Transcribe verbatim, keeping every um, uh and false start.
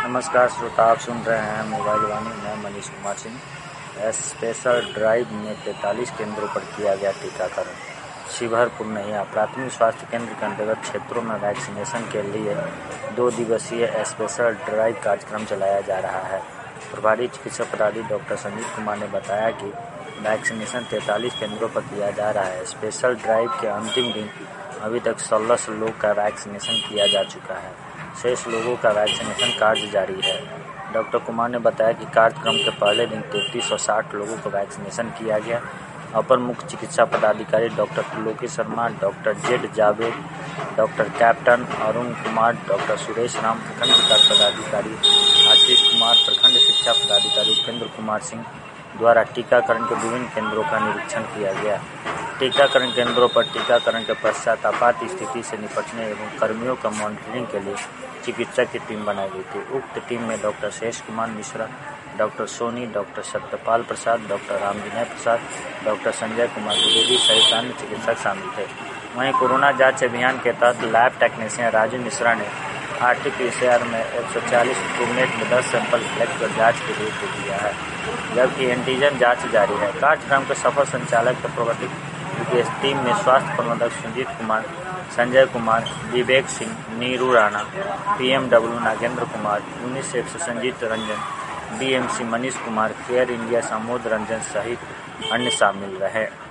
नमस्कार श्रोता, आप सुन रहे हैं मोबाइल वाणी। मैं मनीष कुमार सिंह। स्पेशल ड्राइव में तैंतालीस केंद्रों पर किया गया टीकाकरण। शिवहर पूर्णिया प्राथमिक स्वास्थ्य केंद्र के अंतर्गत क्षेत्रों में वैक्सीनेशन के लिए दो दिवसीय स्पेशल ड्राइव कार्यक्रम चलाया जा रहा है। प्रभारी चिकित्सा पदाधिकारी डॉक्टर संजीव कुमार ने बताया कि वैक्सीनेशन तैंतालीस केंद्रों पर किया जा रहा है। स्पेशल ड्राइव के अंतिम दिन अभी तक सोलह सौ लोग का वैक्सीनेशन किया जा चुका है। शेष लोगों का वैक्सीनेशन कार्य जारी है। डॉक्टर कुमार ने बताया कि कार्यक्रम के पहले दिन तैंतीस सौ साठ लोगों को वैक्सीनेशन किया गया। अपर मुख्य चिकित्सा पदाधिकारी doctor Triloki Sharma, doctor Z Javed, doctor captain Arun Kumar, doctor Suresh Ram, प्रखंड विकास पदाधिकारी आशीष कुमार, प्रखंड शिक्षा पदाधिकारी उपेंद्र कुमार सिंह द्वारा टीकाकरण के विभिन्न केंद्रों का निरीक्षण किया गया। टीकाकरण केंद्रों पर टीकाकरण के पश्चात आपात स्थिति से निपटने एवं कर्मियों का मॉनिटरिंग के लिए चिकित्सक की टीम बनाई गई थी। उक्त टीम में doctor Shesh Kumar Mishra, doctor Soni, doctor Satyapal Prasad, doctor Ramvinay Prasad, doctor Sanjay Kumar Dwivedi सहित अन्य चिकित्सक शामिल थे। वहीं कोरोना जांच अभियान के तहत लैब टेक्नीशियन राजू मिश्रा ने R T P C R में एक सौ चालीस ट्रूनेट में दस सैंपल कलेक्ट कर जाँच के लिए भेज दिया है, जबकि एंटीजन जाँच जारी है। कार्यक्रम के सफल संचालक के प्रवृत्ति इस टीम में स्वास्थ्य प्रबंधक Sujeet Kumar, Sanjay Kumar, Vivek Singh, Neeru Rana, P M W Nagendra Kumar, UNICEF से Sanjeet Ranjan, B M C Manish Kumar, Care India Samod Ranjan सहित अन्य शामिल रहे।